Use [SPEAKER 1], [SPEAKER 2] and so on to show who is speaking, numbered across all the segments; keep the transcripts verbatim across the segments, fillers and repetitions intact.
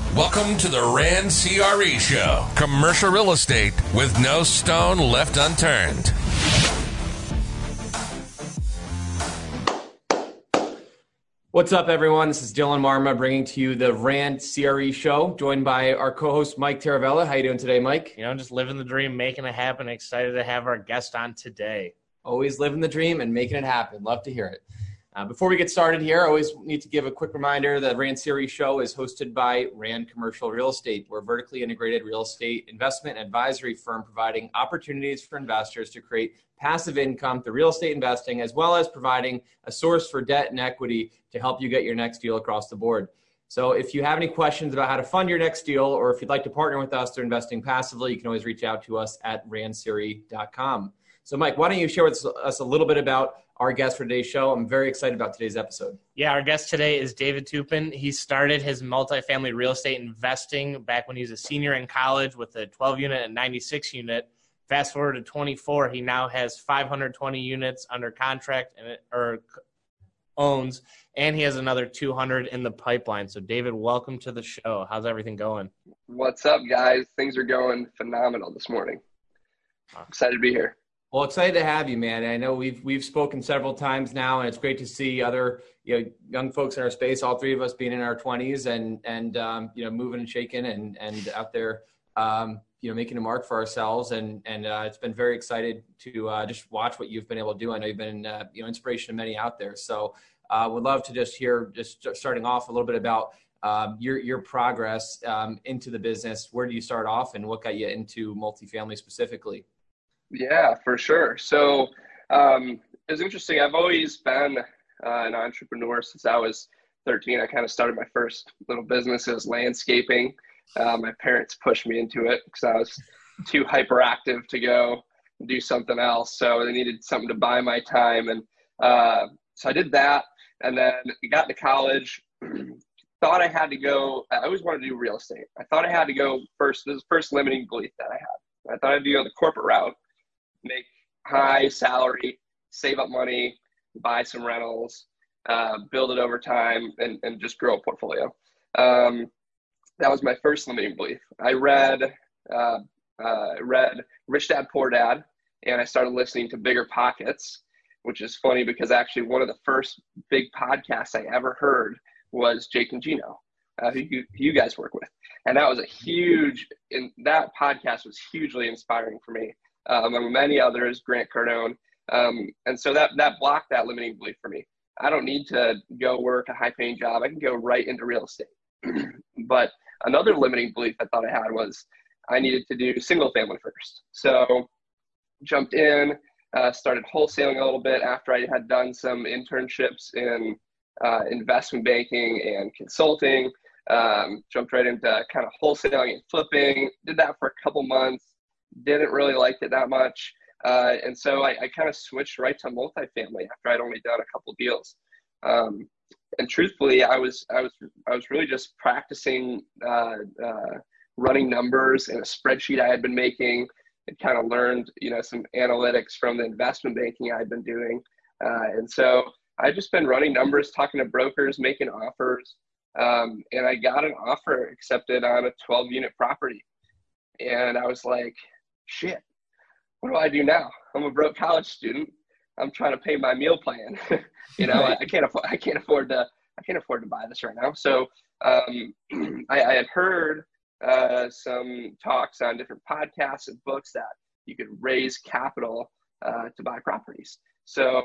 [SPEAKER 1] Welcome to the Rand C R E Show. Commercial real estate with no stone left unturned.
[SPEAKER 2] What's up, everyone? This is Dylan Marma bringing to you the Rand C R E Show, joined by our co-host Mike Taravella. How you doing today, Mike?
[SPEAKER 3] You know, just living the dream, making it happen. Excited to have our guest on today.
[SPEAKER 2] Always living the dream and making it happen. Love to hear it. Uh, before we get started here, I always need to give a quick reminder that Rand C R E Show is hosted by Rand Commercial Real Estate. We're a vertically integrated real estate investment advisory firm providing opportunities for investors to create passive income through real estate investing, as well as providing a source for debt and equity to help you get your next deal across the board. So if you have any questions about how to fund your next deal, or if you'd like to partner with us through investing passively, you can always reach out to us at rand c r e dot com. So Mike, why don't you share with us a little bit about our guest for today's show? I'm very excited about today's episode.
[SPEAKER 3] Yeah, our guest today is David Toupin. He started his multifamily real estate investing back when he was a senior in college with a twelve unit and ninety-six unit. Fast forward to twenty-four, he now has five hundred twenty units under contract and or owns, and he has another two hundred in the pipeline. So David, welcome to the show. How's everything going?
[SPEAKER 4] What's up, guys? Things are going phenomenal this morning. Excited to be here.
[SPEAKER 2] Well, excited to have you, man. I know we've we've spoken several times now, and it's great to see other you know young folks in our space. All three of us being in our twenties and and um, you know moving and shaking and and out there, um, you know making a mark for ourselves. And and uh, it's been very excited to uh, just watch what you've been able to do. I know you've been uh, you know inspiration to many out there. So uh, would love to just hear just starting off a little bit about um, your your progress um, into the business. Where do you start off, and what got you into multifamily specifically?
[SPEAKER 4] Yeah, for sure. So um, it's interesting. I've always been uh, an entrepreneur since I was thirteen. I kind of started my first little business as landscaping. Uh, my parents pushed me into it because I was too hyperactive to go do something else. So they needed something to buy my time. And uh, so I did that, and then got to college. Thought I had to go, I always wanted to do real estate. I thought I had to go first, this is the first limiting belief that I had. I thought I had to go the corporate route, make high salary, save up money, buy some rentals, uh, build it over time, and, and just grow a portfolio. Um, that was my first limiting belief. I read, uh, uh, read Rich Dad, Poor Dad, and I started listening to Bigger Pockets, which is funny because actually one of the first big podcasts I ever heard was Jake and Gino, uh, who, you, who you guys work with. And that was a huge, in, that podcast was hugely inspiring for me. Uh, among many others, Grant Cardone. Um, and so that that blocked that limiting belief for me. I don't need to go work a high-paying job. I can go right into real estate. But another limiting belief I thought I had was I needed to do single family first. So jumped in, uh, started wholesaling a little bit after I had done some internships in uh, investment banking and consulting. Um, jumped right into kind of wholesaling and flipping. Did that for a couple months. Didn't really like it that much. Uh, and so I, I kind of switched right to multifamily after I'd only done a couple deals. Um, and truthfully, I was, I was, I was really just practicing uh, uh, running numbers in a spreadsheet I had been making, and kind of learned, you know, some analytics from the investment banking I'd been doing. Uh, and so I've just been running numbers, talking to brokers, making offers. Um, and I got an offer accepted on a twelve unit property. And I was like, shit, what do I do now? I'm a broke college student. I'm trying to pay my meal plan. you know, I, I can't afford, I can't afford to, I can't afford to buy this right now. So um, I, I had heard uh, some talks on different podcasts and books that you could raise capital uh, to buy properties. So,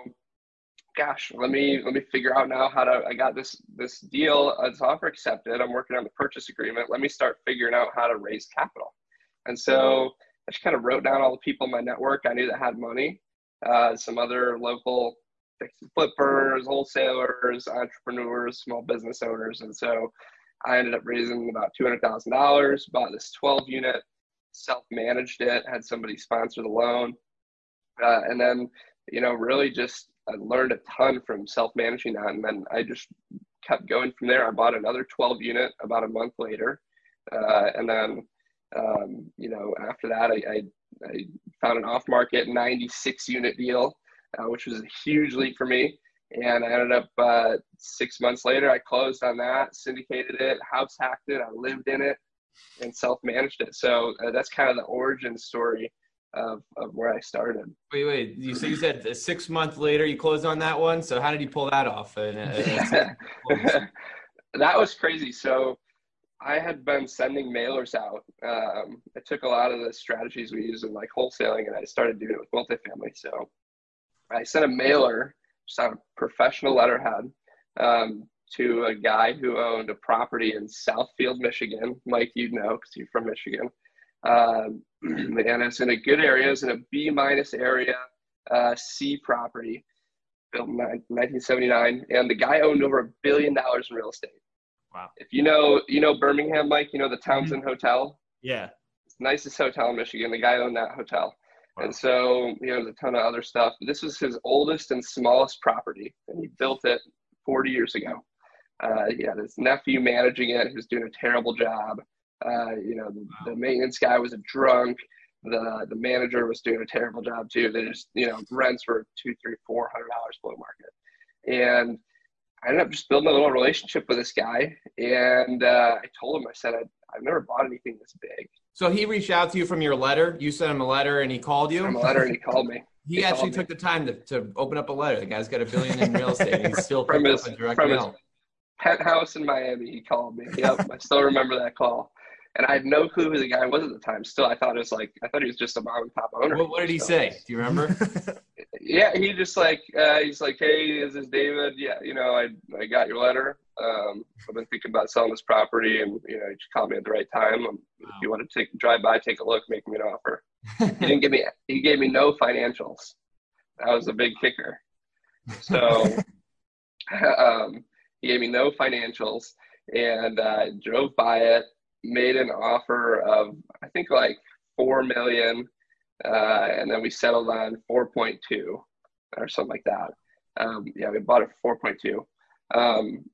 [SPEAKER 4] gosh, let me, let me figure out now how to, I got this, this deal, this offer accepted. I'm working on the purchase agreement. Let me start figuring out how to raise capital. And so I just kind of wrote down all the people in my network I knew that had money, uh, some other local fix and flippers, wholesalers, entrepreneurs, small business owners. And so I ended up raising about two hundred thousand dollars, bought this twelve unit, self-managed it, had somebody sponsor the loan. Uh, and then, you know, really just I learned a ton from self-managing that. And then I just kept going from there. I bought another twelve unit about a month later. Uh, and then, um, you know, after that, I, I, I found an off-market ninety-six unit deal, uh, which was a huge leap for me. And I ended up uh, six months later, I closed on that, syndicated it, house hacked it, I lived in it, and self-managed it. So uh, that's kind of the origin story of, of where I started.
[SPEAKER 2] Wait, wait. You, so you said six months later you closed on that one. So how did you pull that off? And, uh,
[SPEAKER 4] that was crazy. So I had been sending mailers out. Um, I took a lot of the strategies we use in like wholesaling, and I started doing it with multifamily. So I sent a mailer just on a professional letterhead um, to a guy who owned a property in Southfield, Michigan. Mike, you'd know because you're from Michigan. Um, and it's in a good area. It's in a B minus area, uh, C property, built in nineteen seventy-nine. And the guy owned over a billion dollars in real estate.
[SPEAKER 3] Wow.
[SPEAKER 4] If you know, you know Birmingham, Mike, you know the Townsend mm-hmm. Hotel?
[SPEAKER 3] Yeah.
[SPEAKER 4] It's the nicest hotel in Michigan. The guy owned that hotel. Wow. And so, you know, there's a ton of other stuff. This was his oldest and smallest property, and he built it forty years ago. Uh, he had his nephew managing it. He was doing a terrible job. Uh, you know, the, wow. the maintenance guy was a drunk. The the manager was doing a terrible job too. They just, you know, rents were two, three, four hundred dollars below market. And I ended up just building a little relationship with this guy. And uh, I told him, I said, I, I've never bought anything this big.
[SPEAKER 2] So he reached out to you from your letter. You sent him a letter and he called you?
[SPEAKER 4] From a letter and he called me.
[SPEAKER 2] he, he actually took me. the time to, to open up a letter. The guy's got a billion in real estate. And he's still
[SPEAKER 4] from his,
[SPEAKER 2] up a direct
[SPEAKER 4] from
[SPEAKER 2] mail.
[SPEAKER 4] His penthouse in Miami, he called me. Yep, I still remember that call. And I had no clue who the guy was at the time. Still, I thought it was like, I thought he was just a mom and pop owner.
[SPEAKER 2] What, what did he
[SPEAKER 4] so,
[SPEAKER 2] say? Do you remember?
[SPEAKER 4] yeah, he just like, uh, he's like, hey, is this David? Yeah, you know, I I got your letter. Um, I've been thinking about selling this property, and, you know, you just called me at the right time. Um, wow. If you want to take drive by, take a look, make me an offer. He didn't give me, he gave me no financials. That was a big kicker. So um, he gave me no financials, and I uh, drove by it. Made an offer of, I think, like four million, uh, and then we settled on four point two or something like that. Um, yeah, we bought it for four point two. Um,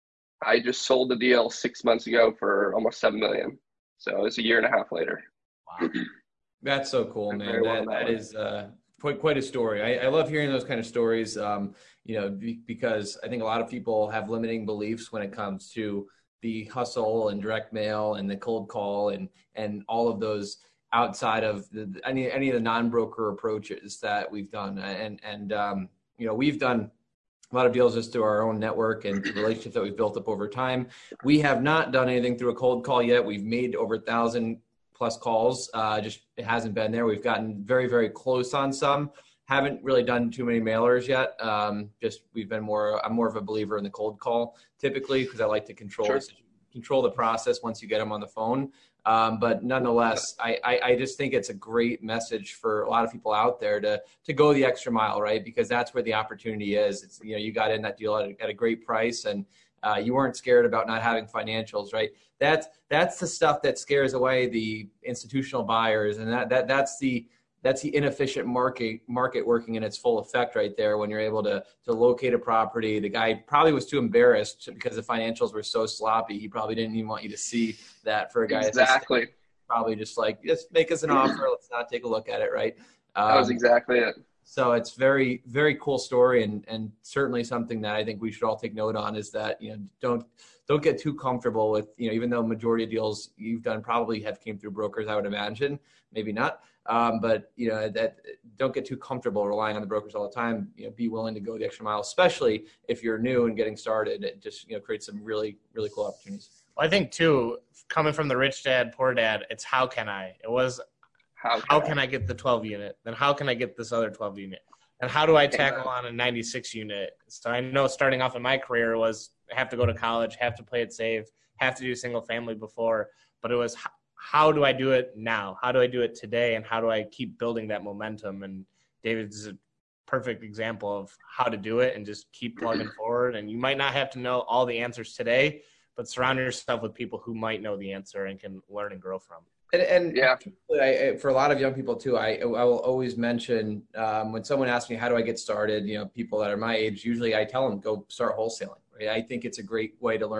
[SPEAKER 4] I just sold the deal six months ago for almost seven million. So it's a year and a half later.
[SPEAKER 2] Wow, that's so cool, man. That, that is uh, quite quite a story. I, I love hearing those kind of stories. Um, you know, be, because I think a lot of people have limiting beliefs when it comes to the hustle and direct mail and the cold call and and all of those outside of the, any any of the non-broker approaches that we've done. And and um, you know, we've done a lot of deals just through our own network and relationships that we've built up over time. We have not done anything through a cold call yet. We've made over a thousand plus calls. Uh, just it hasn't been there. We've gotten very very close on some. Haven't really done too many mailers yet. Um, just we've been more, I'm more of a believer in the cold call typically because I like to control sure. control the process once you get them on the phone. Um, but nonetheless, I, I, I just think it's a great message for a lot of people out there to to go the extra mile, right? Because that's where the opportunity is. It's, you know, you got in that deal at a, at a great price, and uh, you weren't scared about not having financials, right? That's that's the stuff that scares away the institutional buyers, and that that that's the That's the inefficient market market working in its full effect right there when you're able to to locate a property. The guy probably was too embarrassed because the financials were so sloppy. He probably didn't even want you to see that for a guy.
[SPEAKER 4] Exactly.
[SPEAKER 2] That's probably just like, just make us an offer. Let's not take a look at it, right? Um,
[SPEAKER 4] that was exactly it.
[SPEAKER 2] So it's very, very cool story, and and certainly something that I think we should all take note on is that, you know, don't don't get too comfortable with, you know, even though majority of deals you've done probably have came through brokers, I would imagine, maybe not. Um, but, you know, that don't get too comfortable relying on the brokers all the time. You know, be willing to go the extra mile, especially if you're new and getting started. It just, you know, creates some really, really cool opportunities.
[SPEAKER 3] Well, I think too, coming from the rich dad, poor dad, it's how can I? It was how can, how can I? I get the twelve unit? Then how can I get this other twelve unit? And how do I tackle on a ninety-six unit? So I know starting off in my career was have to go to college, have to play it safe, have to do single family before, but it was how do I do it now? How do I do it today? And how do I keep building that momentum? And David's a perfect example of how to do it and just keep plugging forward. And you might not have to know all the answers today, but surround yourself with people who might know the answer and can learn and grow from.
[SPEAKER 2] And, and yeah, I, for a lot of young people too, I I will always mention um, when someone asks me, how do I get started? You know, people that are my age, usually I tell them, go start wholesaling. Right? I think it's a great way to learn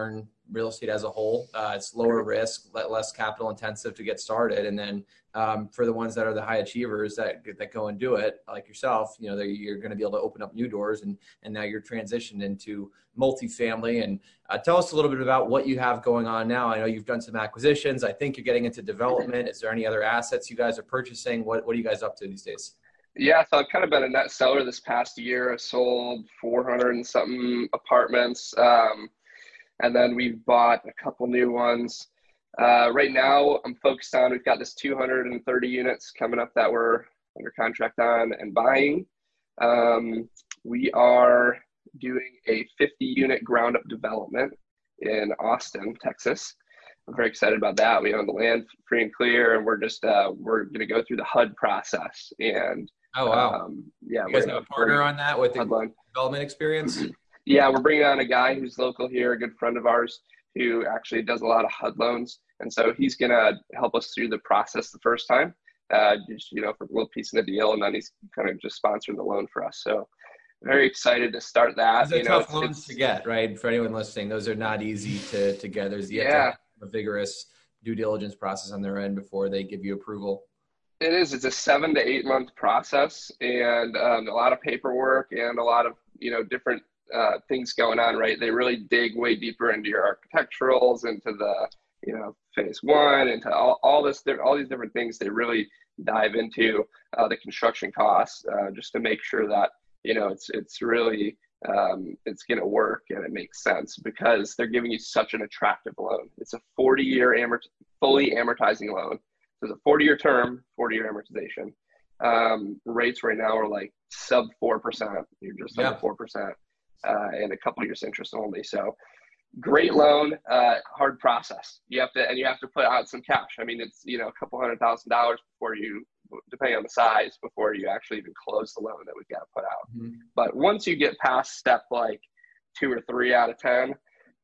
[SPEAKER 2] real estate as a whole. Uh, it's lower risk, less capital intensive to get started. And then um, for the ones that are the high achievers that that go and do it, like yourself, you know, you're going to be able to open up new doors. And and now you're transitioned into multifamily. And uh, tell us a little bit about what you have going on now. I know you've done some acquisitions. I think you're getting into development. Is there any other assets you guys are purchasing? What What are you guys up to these days?
[SPEAKER 4] Yeah, so I've kind of been a net seller this past year. I sold four hundred and something apartments. Um, and then we've bought a couple new ones. Uh, right now I'm focused on, we've got this two hundred thirty units coming up that we're under contract on and buying. Um, we are doing a fifty unit ground up development in Austin, Texas. I'm very excited about that. We own the land free and clear, and we're just, uh, we're going to go through the H U D process. And
[SPEAKER 2] oh, wow.
[SPEAKER 4] Um, yeah.
[SPEAKER 2] You guys have a partner on that with the
[SPEAKER 4] H U D
[SPEAKER 2] development experience?
[SPEAKER 4] Yeah, we're bringing on a guy who's local here, a good friend of ours, who actually does a lot of H U D loans. And so he's going to help us through the process the first time, uh, just, you know, for a little piece of the deal. And then he's kind of just sponsoring the loan for us. So very excited to start that.
[SPEAKER 2] Those are
[SPEAKER 4] you know,
[SPEAKER 2] tough
[SPEAKER 4] it's,
[SPEAKER 2] loans
[SPEAKER 4] it's,
[SPEAKER 2] to get, right? For anyone listening, those are not easy to, to get. There's yet
[SPEAKER 4] yeah.
[SPEAKER 2] to a vigorous due diligence process on their end before they give you approval.
[SPEAKER 4] It is. It's a seven to eight month process, and um, a lot of paperwork and a lot of, you know, different uh, things going on, right? They really dig way deeper into your architecturals, into the, you know, phase one, into all, all this, all these different things. They really dive into uh, the construction costs uh, just to make sure that, you know, it's, it's really, um, it's going to work and it makes sense, because they're giving you such an attractive loan. It's a forty year amort- fully amortizing loan. So it's a forty year term, forty year amortization. Um, rates right now are like sub four percent. You're just under
[SPEAKER 2] yeah.
[SPEAKER 4] four percent uh, and a couple years interest only. So great loan, uh, hard process. You have to, and you have to put out some cash. I mean, it's, you know, a couple hundred thousand dollars before you, depending on the size, before you actually even close the loan that we've got to put out. Mm-hmm. But once you get past step like two or three out of ten,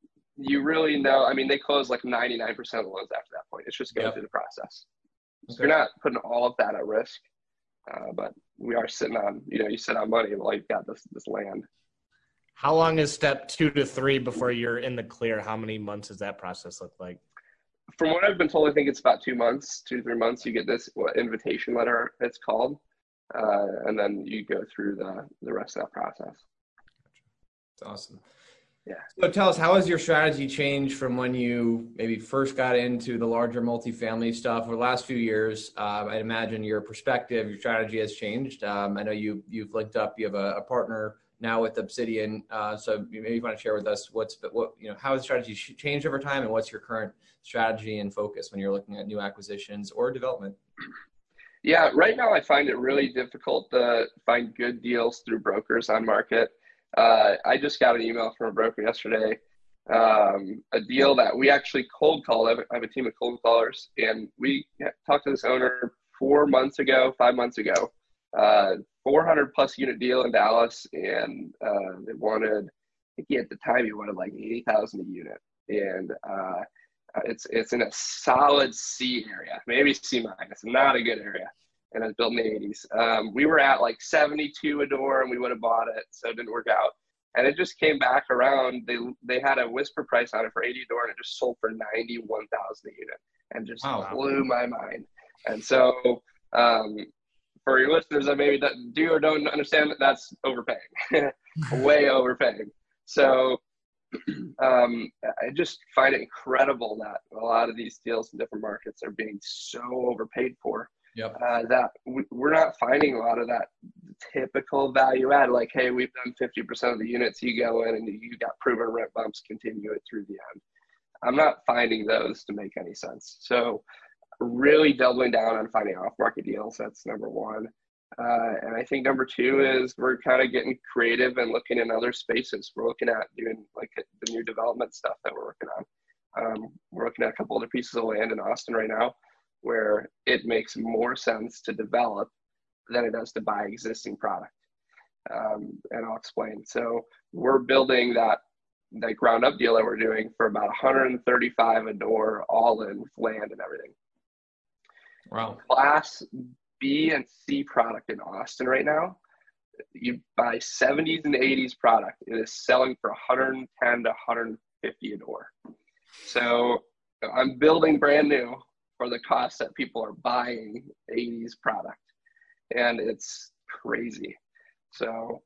[SPEAKER 4] you really know, I mean, they close like ninety-nine percent of the loans after that point. It's just going yep. through the process. So okay. You're not putting all of that at risk, uh, but we are sitting on, you know, you sit on money while you've got this, this land.
[SPEAKER 3] How long is step two to three before you're in the clear? How many months does that process look like?
[SPEAKER 4] From what I've been told, I think it's about two months, two to three months. You get this what, invitation letter, it's called, uh, and then you go through the, the rest of that process.
[SPEAKER 2] That's awesome.
[SPEAKER 4] Yeah.
[SPEAKER 2] So tell us, how has your strategy changed from when you maybe first got into the larger multifamily stuff over the last few years? Um, I'd imagine your perspective, your strategy has changed. Um, I know you, you've linked up, you have a, a partner now with Obsidian. Uh, so maybe you want to share with us what's, what, you know, how has strategy changed over time, and what's your current strategy and focus when you're looking at new acquisitions or development?
[SPEAKER 4] Yeah, right now I find it really difficult to find good deals through brokers on market. Uh, I just got an email from a broker yesterday, um, a deal that we actually cold called. I have, a, I have a team of cold callers, and we talked to this owner four months ago, five months ago, uh, four hundred plus unit deal in Dallas. And, uh, they wanted, I think he, at the time he wanted like eighty thousand a unit. And, uh, it's, it's in a solid C area, maybe C minus, not a good area. And it's built in the eighties. Um, we were at like seventy-two a door, and we would have bought it, so it didn't work out. And it just came back around. They they had a whisper price on it for eighty a door, and it just sold for ninety-one thousand a unit, and just wow. blew my mind. And so, um, for your listeners that maybe that do or don't understand, that that's overpaying, way overpaying. So, um, I just find it incredible that a lot of these deals in different markets are being so overpaid for.
[SPEAKER 2] Yep.
[SPEAKER 4] Uh, that we, we're not finding a lot of that typical value add, like, hey, we've done fifty percent of the units, you go in and you got proven rent bumps, continue it through the end. I'm not finding those to make any sense. So really doubling down on finding off-market deals, that's number one. Uh, and I think number two is we're kind of getting creative and looking in other spaces. We're looking at doing like the new development stuff that we're working on. Um, we're looking at a couple other pieces of land in Austin right now, where it makes more sense to develop than it does to buy existing product. Um, and I'll explain. So we're building that, that ground up deal that we're doing for about one hundred thirty-five a door, all in with land and everything.
[SPEAKER 2] Wow.
[SPEAKER 4] Class B and C product in Austin right now, you buy seventies and eighties product, it is selling for one hundred ten to one hundred fifty a door. So I'm building brand new for the cost that people are buying eighties product. And it's crazy. So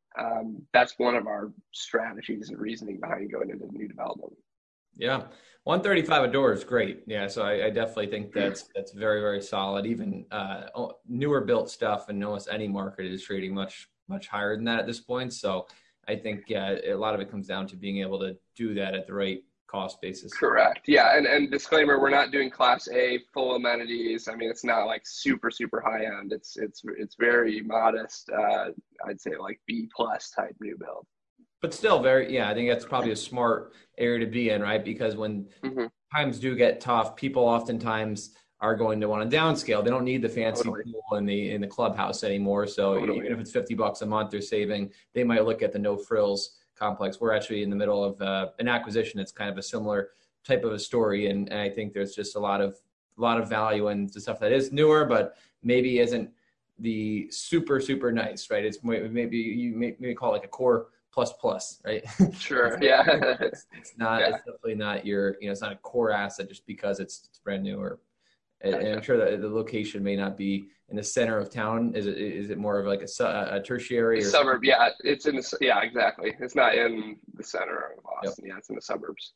[SPEAKER 4] um, that's one of our strategies and reasoning behind going into new development.
[SPEAKER 2] Yeah. one thirty-five a door is great. Yeah. So I, I definitely think that's, that's very, very solid. Even uh, newer built stuff and almost any market is trading much, much higher than that at this point. So I think yeah, a lot of it comes down to being able to do that at the right cost basis.
[SPEAKER 4] Correct. Yeah. And, and disclaimer, we're not doing class A full amenities. I mean, it's not like super, super high end. It's, it's, it's very modest. Uh, I'd say like B plus type new build.
[SPEAKER 2] But still very, yeah, I think that's probably a smart area to be in, right? Because when mm-hmm. times do get tough, people oftentimes are going to want to downscale. They don't need the fancy
[SPEAKER 4] totally.
[SPEAKER 2] pool in the in the clubhouse anymore. So totally. Even if it's fifty bucks a month they're saving, they might look at the no frills complex. We're actually in the middle of uh, an acquisition that's kind of a similar type of a story, and, and I think there's just a lot of a lot of value in the stuff that is newer, but maybe isn't the super super nice, right? It's maybe you may, maybe call it like a core plus plus, right?
[SPEAKER 4] Sure.
[SPEAKER 2] it's,
[SPEAKER 4] yeah.
[SPEAKER 2] It's, it's not, yeah. It's definitely not your, you know, it's not a core asset just because it's, it's brand new or, and, and I'm sure that the location may not be in the center of town. Is it, is it more of like a, a tertiary or
[SPEAKER 4] suburb? Yeah. It's in the, yeah, exactly. It's not in the center of Austin. Yep. Yeah. It's in the suburbs.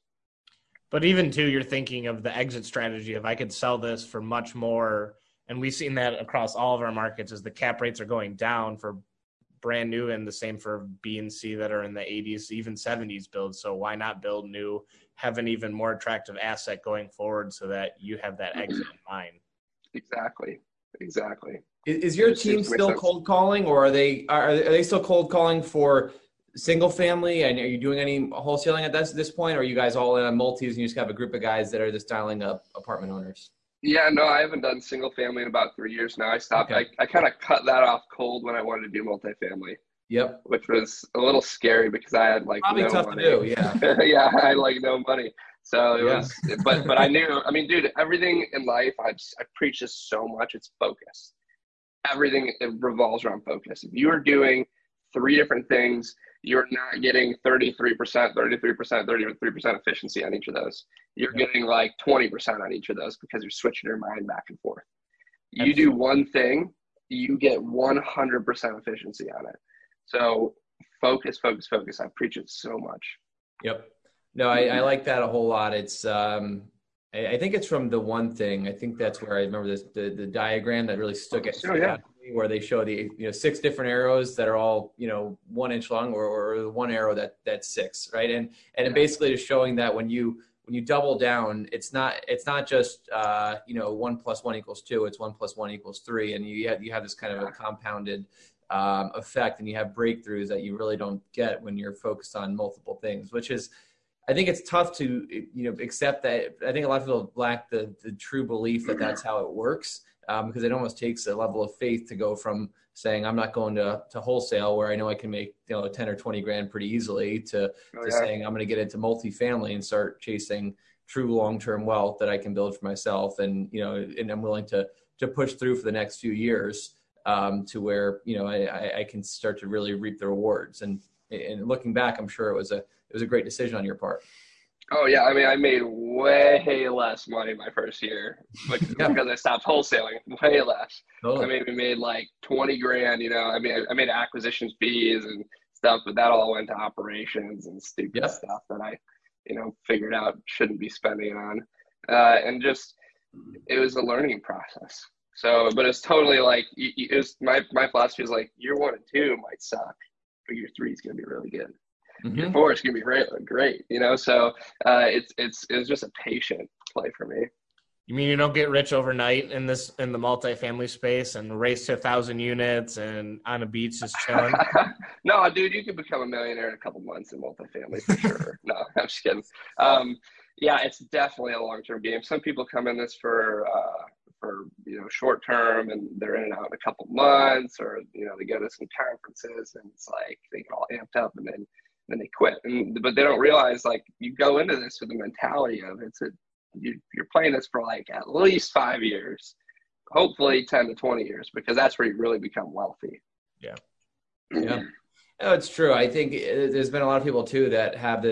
[SPEAKER 3] But even too, you're thinking of the exit strategy. If I could sell this for much more, and we've seen that across all of our markets as the cap rates are going down for brand new, and the same for B and C that are in the eighties, even seventies builds. So why not build new, have an even more attractive asset going forward so that you have that exit in mind?
[SPEAKER 4] Exactly. Exactly.
[SPEAKER 2] Is, is your team still cold calling, or are they, are, are they still cold calling for single family? And are you doing any wholesaling at this, this point? Or are you guys all in on multis and you just have a group of guys that are just dialing up apartment owners?
[SPEAKER 4] Yeah, no, I haven't done single family in about three years now. I stopped. Okay. I, I kind of cut that off cold when I wanted to do multifamily.
[SPEAKER 2] Yep.
[SPEAKER 4] Which was a little scary because I had like
[SPEAKER 2] Probably
[SPEAKER 4] no
[SPEAKER 2] tough
[SPEAKER 4] money.
[SPEAKER 2] to do, yeah.
[SPEAKER 4] Yeah, I had like no money. So it
[SPEAKER 2] yeah.
[SPEAKER 4] was, but but I knew, I mean, dude, everything in life, I've, I preach this so much, it's focus. Everything it revolves around focus. If you are doing three different things, you're not getting thirty-three percent, thirty-three percent, thirty-three percent efficiency on each of those. You're yeah. getting like twenty percent on each of those because you're switching your mind back and forth. You Absolutely. do one thing, you get one hundred percent efficiency on it. So focus, focus, focus. I preach it so much.
[SPEAKER 2] Yep. No, I, I like that a whole lot. It's, um, I, I think it's from the one thing. I think that's where I remember this, the, the diagram that really stuck it.
[SPEAKER 4] Oh, yeah.
[SPEAKER 2] Where they show the, you know, six different arrows that are all, you know, one inch long, or, or one arrow that that's six, right? And and yeah. basically just showing that when you when you double down, it's not it's not just uh, you know, one plus one equals two, it's one plus one equals three, and you have you have this kind of a compounded um, effect, and you have breakthroughs that you really don't get when you're focused on multiple things, which is, I think it's tough to, you know, accept that. I think a lot of people lack the the true belief that that's how it works. Um, because it almost takes a level of faith to go from saying I'm not going to, to wholesale where I know I can make, you know, ten or twenty grand pretty easily to, oh, to yeah. saying I'm going to get into multifamily and start chasing true long-term wealth that I can build for myself. And, you know, and I'm willing to, to push through for the next few years um, to where, you know, I, I can start to really reap the rewards. And, and looking back, I'm sure it was a, it was a great decision on your part.
[SPEAKER 4] Oh yeah, I mean, I made way less money my first year because, yeah. because I stopped wholesaling. Way less. Totally. I maybe made like twenty grand. You know, I mean, I made acquisition fees and stuff, but that all went to operations and stupid yeah. stuff that I, you know, figured out shouldn't be spending it on. Uh, and just, it was a learning process. So, but it's totally like, it was my my philosophy is like, year one and two might suck, but year three is gonna be really good. Mm-hmm. Year four is gonna be great, great, you know. So uh, it's it's it was just a patient play for me.
[SPEAKER 3] You mean you don't get rich overnight in this in the multifamily space and race to a thousand units and on a beach just chilling?
[SPEAKER 4] No, dude, you could become a millionaire in a couple months in multifamily for sure. No, I'm just kidding. Um, yeah, it's definitely a long term game. Some people come in this for uh, for you know short term and they're in and out in a couple months, or you know they go to some conferences and it's like they get all amped up and then. Then they quit, and but they don't realize like you go into this with the mentality of it's a you, you're playing this for like at least five years, hopefully ten to twenty years, because that's where you really become wealthy.
[SPEAKER 2] Yeah, yeah, no, it's true. I think there's been a lot of people too that have this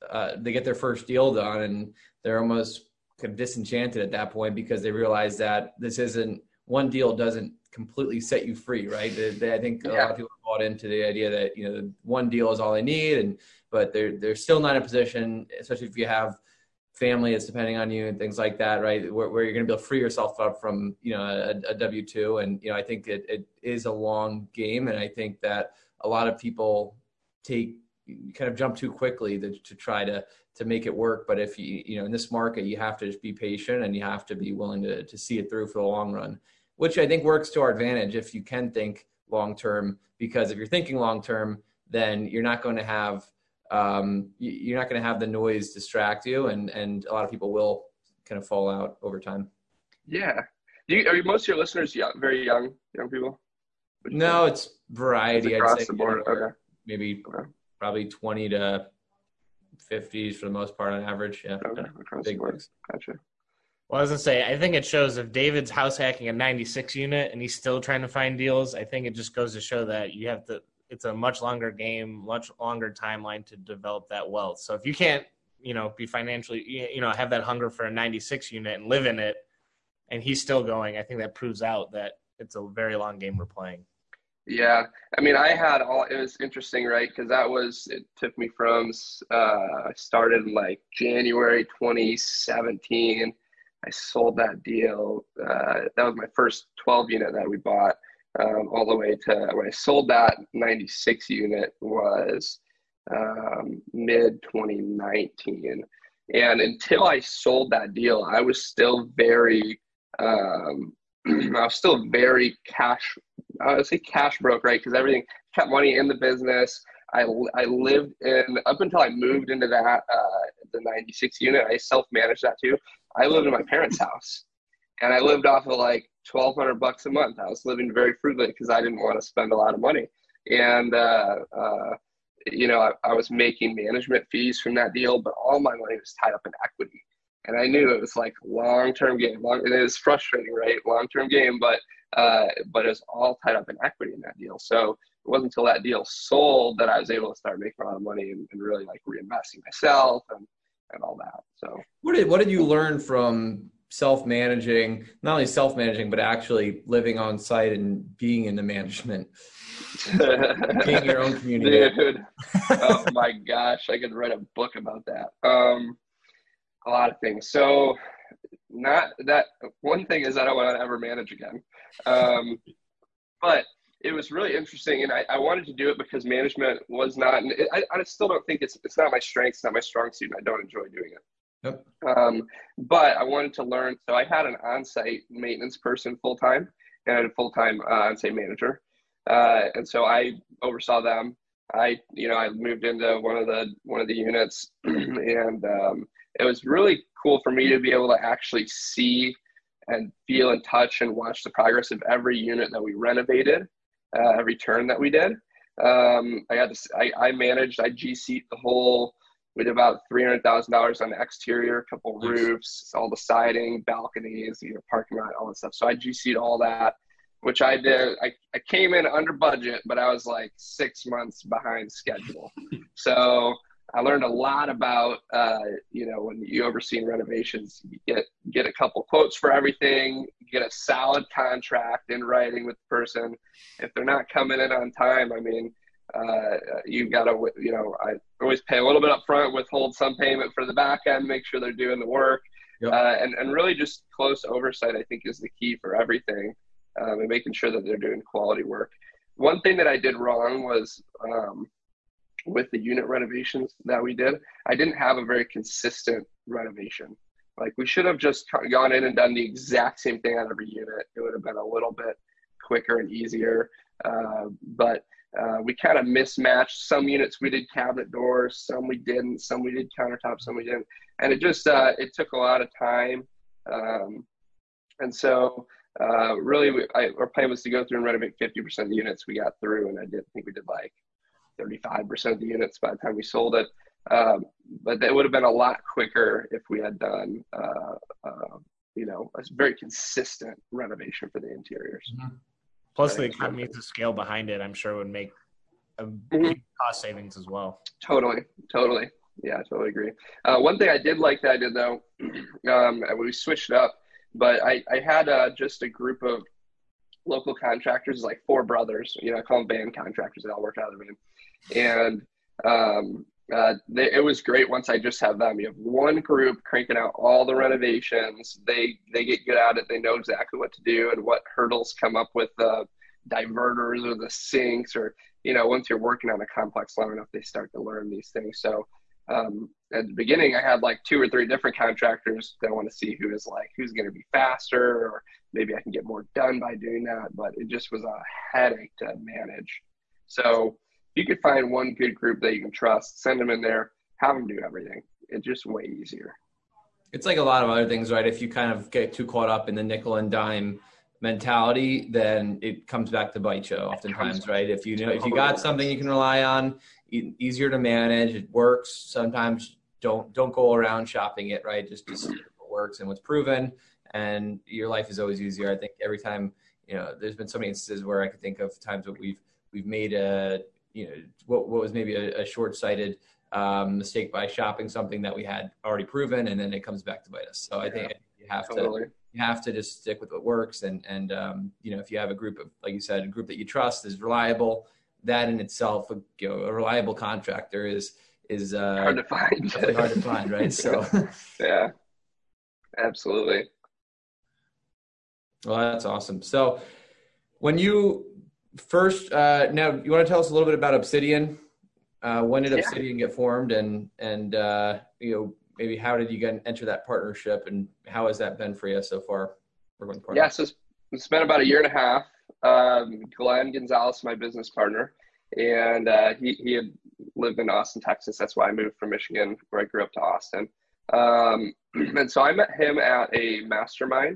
[SPEAKER 2] uh, they get their first deal done and they're almost kind of disenchanted at that point because they realize that this isn't one deal doesn't completely set you free, right? They, they, I think a
[SPEAKER 4] Yeah.
[SPEAKER 2] lot of people bought into the idea that, you know, one deal is all they need, and but they're they're still not in a position, especially if you have family that's depending on you and things like that, right? Where, where you're going to be able to free yourself up from, you know, a, a W two. And, you know, I think it, it is a long game. And I think that a lot of people take, kind of jump too quickly to, to try to, to make it work. But if you, you know, in this market, you have to just be patient and you have to be willing to, to see it through for the long run, which I think works to our advantage if you can think long-term, because if you're thinking long-term, then you're not going to have, Um, you're not going to have the noise distract you, and, and a lot of people will kind of fall out over time.
[SPEAKER 4] Yeah. Do you, are you, most of your listeners young, very young, young people?
[SPEAKER 2] No, it's variety.
[SPEAKER 4] It's across
[SPEAKER 2] I'd say
[SPEAKER 4] the board. Okay.
[SPEAKER 2] Maybe
[SPEAKER 4] Okay.
[SPEAKER 2] probably twenty to fifties for the most part on average. Yeah.
[SPEAKER 4] Okay. Across
[SPEAKER 2] Big
[SPEAKER 4] the board.
[SPEAKER 2] mix.
[SPEAKER 4] Gotcha.
[SPEAKER 3] Well, I was gonna say, I think it shows if David's house hacking a ninety-six unit and he's still trying to find deals, I think it just goes to show that you have to, it's a much longer game, much longer timeline to develop that wealth. So if you can't, you know, be financially, you know, have that hunger for a ninety-six unit and live in it, and he's still going, I think that proves out that it's a very long game we're playing.
[SPEAKER 4] Yeah. I mean, I had all, it was interesting, right? Because that was, it took me from, uh, I started in like January twenty seventeen. I sold that deal. Uh, that was my first twelve unit that we bought. Um, all the way to when I sold that ninety-six unit was um, mid twenty nineteen. And until I sold that deal, I was still very, um, I was still very cash, I would say cash broke, right? Because everything kept money in the business. I, I lived in, up until I moved into that, uh, the ninety-six unit, I self-managed that too. I lived in my parents' house. And I lived off of like twelve hundred bucks a month. I was living very frugally because I didn't want to spend a lot of money. And, uh, uh, you know, I, I was making management fees from that deal, but all my money was tied up in equity. And I knew it was like long-term game. Long, and it was frustrating, right? Long-term game, but, uh, but it was all tied up in equity in that deal. So it wasn't until that deal sold that I was able to start making a lot of money and, and really like reinvesting myself and, and all that. So
[SPEAKER 2] what did, what did you learn from self-managing, not only self-managing, but actually living on site and being in the management, being your own community?
[SPEAKER 4] Dude, oh my gosh, I could write a book about that. Um, a lot of things. So not that one thing is I don't want to ever manage again. Um, but it was really interesting. And I, I wanted to do it because management was not, and I, I still don't think it's, it's not my strength. It's not my strong suit. And I don't enjoy doing it.
[SPEAKER 2] Yep.
[SPEAKER 4] Um, but I wanted to learn. So I had an on-site maintenance person full-time and I had a full-time uh, on-site manager. Uh, and so I oversaw them. I, you know, I moved into one of the, one of the units and um, it was really cool for me to be able to actually see and feel and touch and watch the progress of every unit that we renovated, uh, every turn that we did. Um, I got this, I, I managed, I G C'd the whole, we did about three hundred thousand dollars on the exterior, a couple
[SPEAKER 2] Nice.
[SPEAKER 4] roofs, all the siding, balconies, you know, parking lot, all that stuff. So I G C'd all that, which I did. I, I came in under budget, but I was like six months behind schedule. So I learned a lot about, uh, you know, when you oversee renovations, you get, get a couple quotes for everything, get a solid contract in writing with the person. If they're not coming in on time, I mean, uh, you got to, you know, I always pay a little bit up front, withhold some payment for the back end, make sure they're doing the work.
[SPEAKER 2] Yep.
[SPEAKER 4] Uh, and, and really just close oversight, I think, is the key for everything, um, and making sure that they're doing quality work. One thing that I did wrong was um, with the unit renovations that we did, I didn't have a very consistent renovation. Like we should have just gone in and done the exact same thing on every unit. It would have been a little bit quicker and easier. Uh, but uh, we kind of mismatched. Some units we did cabinet doors, some we didn't, some we did countertops, some we didn't. And it just, uh, it took a lot of time. Um, and so uh, really we, I, our plan was to go through and renovate fifty percent of the units we got through. And I did think we did like thirty-five percent of the units by the time we sold it. Um, but that would have been a lot quicker if we had done, uh, uh, you know, a very consistent renovation for the interiors.
[SPEAKER 2] Mm-hmm.
[SPEAKER 3] Plus the economies of scale behind it, I'm sure would make a big
[SPEAKER 4] Mm-hmm.
[SPEAKER 3] cost savings as well.
[SPEAKER 4] Totally. Totally. Yeah, I totally agree. Uh, one thing I did like that I did though, um, we switched it up, but I, I had uh, just a group of local contractors, like four brothers, you know, I call them band contractors. They all work out of the van. And um, uh, they, it was great once I just have them. You have one group cranking out all the renovations. They they get good at it. They know exactly what to do and what hurdles come up with the diverters or the sinks, or, you know, once you're working on a complex long enough, they start to learn these things. So um, at the beginning, I had like two or three different contractors that want to see who is like, who's going to be faster, or maybe I can get more done by doing that. But it just was a headache to manage. So if you could find one good group that you can trust, send them in there, have them do everything. It's just way easier.
[SPEAKER 2] It's like a lot of other things, right? If you kind of get too caught up in the nickel and dime mentality, then it comes back to bite you oftentimes, right? If you know, if you got something you can rely on, e- easier to manage, it works. Sometimes don't, don't go around shopping it, right? Just, just see what works and what's proven, and your life is always easier. I think every time, you know, there's been so many instances where I could think of times that we've, we've made a, you know, what, what was maybe a, a short-sighted um, mistake by shopping something that we had already proven, and then it comes back to bite us. So I think yeah, you have totally. to, you have to just stick with what works. And, and, um, you know, if you have a group of, like you said, a group that you trust is reliable, that in itself, you know, a reliable contractor is, is, uh,
[SPEAKER 4] hard to find,
[SPEAKER 2] definitely hard to find. Right. So
[SPEAKER 4] yeah, absolutely.
[SPEAKER 2] Well, that's awesome. So when you first, uh, now you want to tell us a little bit about Obsidian? Uh, when did Obsidian yeah. get formed, and, and, uh, you know, maybe how did you get enter that partnership, and how has that been for you so far?
[SPEAKER 4] Yeah, so it's, it's been about a year and a half. Um, Glenn Gonzalez, my business partner, and uh, he, he had lived in Austin, Texas. That's why I moved from Michigan, where I grew up, to Austin. Um, and so I met him at a mastermind,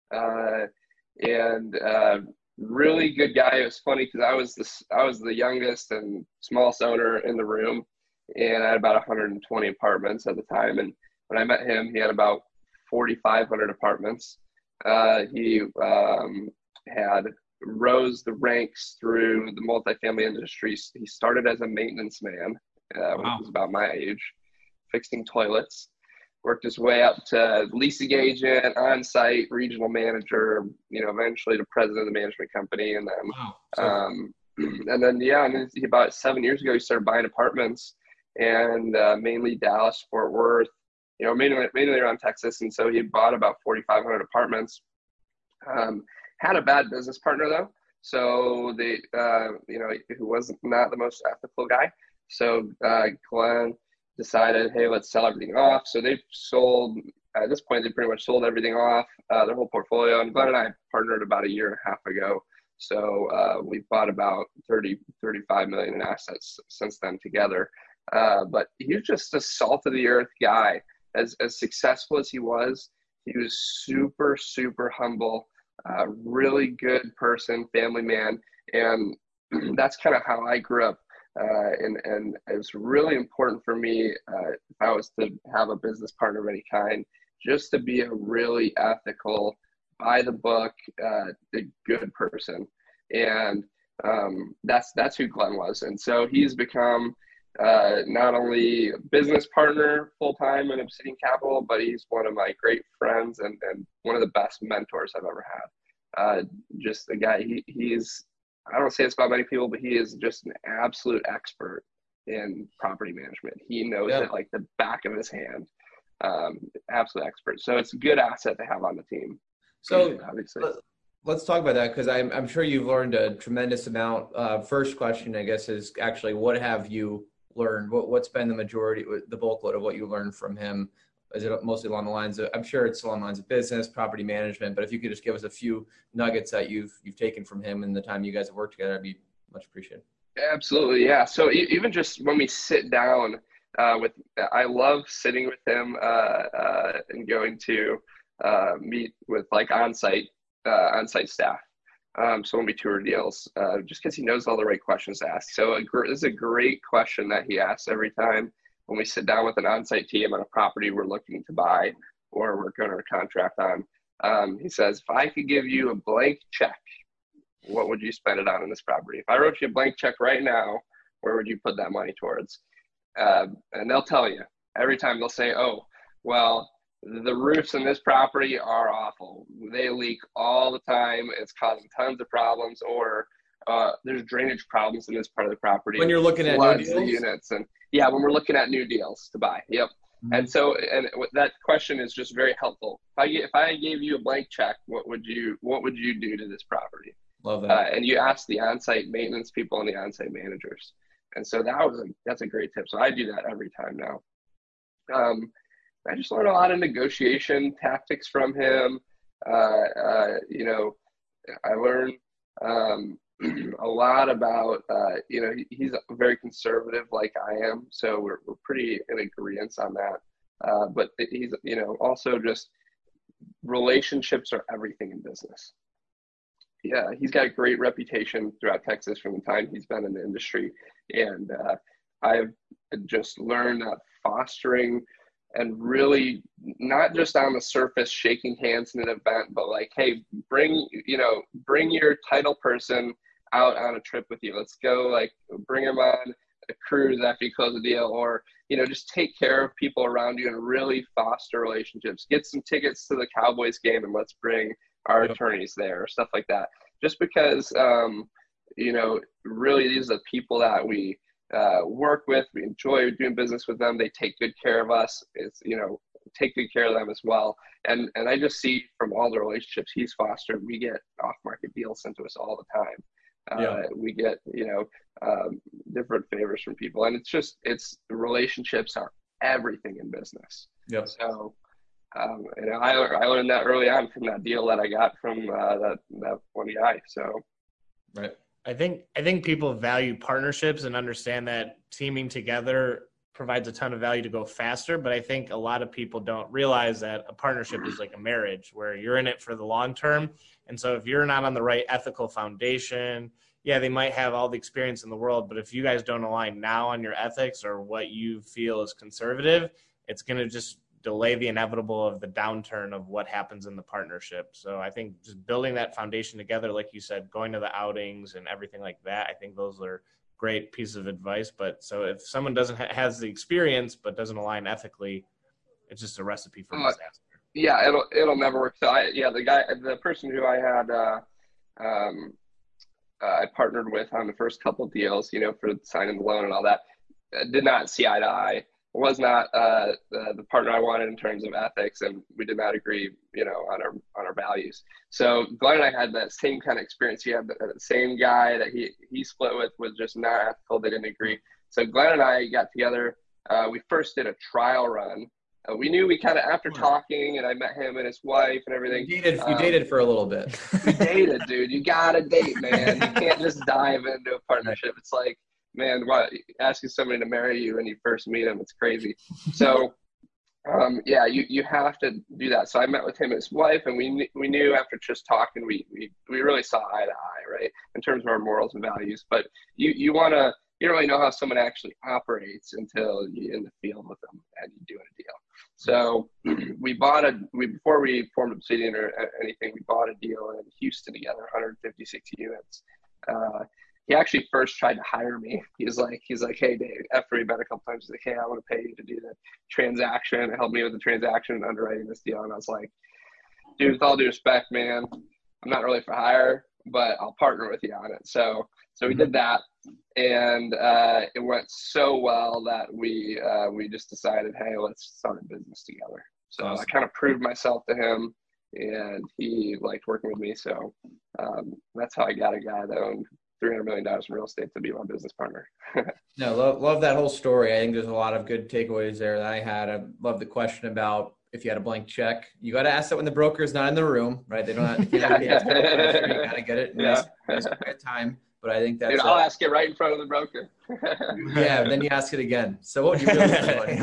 [SPEAKER 4] uh, and uh, really good guy. It was funny because I was the, I was the youngest and smallest owner in the room, and I had about one hundred twenty apartments at the time. And when I met him, he had about forty-five hundred apartments. Uh, he um, had rose the ranks through the multifamily industry. He started as a maintenance man, uh, wow. which was about my age, fixing toilets. Worked his way up to leasing agent, on-site regional manager, you know, eventually to president of the management company. And then, wow. so- um, and then, yeah, and then about seven years ago, he started buying apartments, and uh, mainly Dallas, Fort Worth, you know, mainly, mainly around Texas. And so he bought about forty-five hundred apartments. Um, had a bad business partner though. So they, uh, you know, who was not the most ethical guy. So uh, Glenn decided, hey, let's sell everything off. So they've sold, at this point, they pretty much sold everything off, uh, their whole portfolio. And Glenn and I partnered about a year and a half ago. So uh, we've bought about thirty, thirty-five million in assets since then together. Uh, but he was just a salt of the earth guy. As, as successful as he was, he was super, super humble, uh, really good person, family man. And that's kind of how I grew up. Uh, and, and it was really important for me, uh, if I was to have a business partner of any kind, just to be a really ethical, by the book, uh, a good person. And um, that's, that's who Glenn was. And so he's become uh, not only a business partner full-time in Obsidian Capital, but he's one of my great friends and, and one of the best mentors I've ever had. Uh, just a guy, he, he's, I don't say this about many people, but he is just an absolute expert in property management. He knows yeah. it like the back of his hand. Um, absolute expert. So it's a good asset to have on the team.
[SPEAKER 2] So obviously. Let's talk about that, because I'm, I'm sure you've learned a tremendous amount. Uh, first question, I guess, is actually what have you learned? What, what's been the majority, the bulk load of what you learned from him? Is it mostly along the lines of, I'm sure it's along the lines of business, property management, but if you could just give us a few nuggets that you've you've taken from him and the time you guys have worked together, I'd be much appreciated.
[SPEAKER 4] Absolutely, yeah. So even just when we sit down uh, with, I love sitting with him uh, uh, and going to uh, meet with like on-site uh, on-site staff. Um, so when we tour deals, uh, just because he knows all the right questions to ask. So a gr- this is a great question that he asks every time when we sit down with an on-site team on a property we're looking to buy or we're going to contract on. Um, he says, if I could give you a blank check, what would you spend it on in this property? If I wrote you a blank check right now, where would you put that money towards? uh, and they'll tell you every time. They'll say, oh, well, the roofs in this property are awful. They leak all the time. It's causing tons of problems, or uh, there's drainage problems in this part of the property.
[SPEAKER 2] When you're looking at new deals?
[SPEAKER 4] The units. And yeah, when we're looking at new deals to buy. Yep. Mm-hmm. And so, and that question is just very helpful. If I, if I gave you a blank check, what would you, what would you do to this property?
[SPEAKER 2] Love that.
[SPEAKER 4] Uh, and you ask the on-site maintenance people and the on-site managers. And so that was a, that's a great tip. So I do that every time now. Um, I just learned a lot of negotiation tactics from him. Uh, uh, you know, I learned um, a lot about, uh, you know, he, he's very conservative like I am. So we're, we're pretty in agreement on that. Uh, but he's, you know, also just relationships are everything in business. Yeah, he's got a great reputation throughout Texas from the time he's been in the industry. And uh, I've just learned that fostering and really not just on the surface shaking hands in an event, but like, hey, bring, you know, bring your title person out on a trip with you. Let's go, like, bring them on a cruise after you close a deal, or, you know, just take care of people around you and really foster relationships. Get some tickets to the Cowboys game and let's bring our yep. attorneys there, or stuff like that. Just because, um, you know, really these are the people that we uh, work with. We enjoy doing business with them. They take good care of us. It's, you know, take good care of them as well. And and I just see from all the relationships he's fostered, we get off-market deals sent to us all the time. Uh, yeah. We get, you know, um, different favors from people. And it's just, it's relationships are everything in business.
[SPEAKER 2] Yep.
[SPEAKER 4] So, Um, and I, I learned that early on from that deal that I got from uh, that that one guy. So,
[SPEAKER 2] right.
[SPEAKER 3] I think I think people value partnerships and understand that teaming together provides a ton of value to go faster. But I think a lot of people don't realize that a partnership is like a marriage where you're in it for the long term. And so if you're not on the right ethical foundation, yeah, they might have all the experience in the world, but if you guys don't align now on your ethics or what you feel is conservative, it's going to just delay the inevitable of the downturn of what happens in the partnership. So I think just building that foundation together, like you said, going to the outings and everything like that, I think those are great pieces of advice. But so if someone doesn't ha- has the experience but doesn't align ethically, it's just a recipe for
[SPEAKER 4] uh,
[SPEAKER 3] disaster.
[SPEAKER 4] Yeah, it'll it'll never work. So I yeah, the guy, the person who I had, uh, um, uh, I partnered with on the first couple of deals, you know, for signing the loan and all that, uh, did not see eye to eye. Was not uh, the, the partner I wanted in terms of ethics, and we did not agree, you know, on our on our values. So Glenn and I had that same kind of experience. He had the, the same guy that he he split with was just not ethical. They didn't agree. So Glenn and I got together. Uh, we first did a trial run. Uh, we knew we kind of after talking, and I met him and his wife and everything.
[SPEAKER 2] You dated,
[SPEAKER 4] um,
[SPEAKER 2] you dated for a little bit.
[SPEAKER 4] We dated, dude. You gotta date, man. You can't just dive into a partnership. It's like, man, what, asking somebody to marry you when you first meet them, it's crazy. So, um, yeah, you, you have to do that. So I met with him and his wife, and we we knew after just talking, we we, we really saw eye to eye, right, in terms of our morals and values. But you, you want to, you don't really know how someone actually operates until you're in the field with them and you do a deal. So we bought a, we before we formed Obsidian or anything, we bought a deal in Houston together, one hundred fifty-six units. Uh, He actually first tried to hire me. He's like, he's like, hey, Dave, after we met a couple times, he's like, hey, I want to pay you to do the transaction, help me with the transaction and underwriting this deal. And I was like, dude, with all due respect, man, I'm not really for hire, but I'll partner with you on it. So, so we did that, and uh, it went so well that we uh, we just decided, hey, let's start a business together. So awesome. I kind of proved myself to him, and he liked working with me. So um, that's how I got a guy that owned three hundred million dollars in real estate to be my business partner.
[SPEAKER 2] No, love, love that whole story. I think there's a lot of good takeaways there that I had. I love the question about if you had a blank check. You got to ask that when the broker is not in the room, right? They don't have, you can't have the pressure. You got to get it in
[SPEAKER 4] yeah.
[SPEAKER 2] nice, nice quiet time. But I think that's
[SPEAKER 4] Dude, I'll uh, ask it right in front of the broker.
[SPEAKER 2] Yeah, and then you ask it again. So what would you really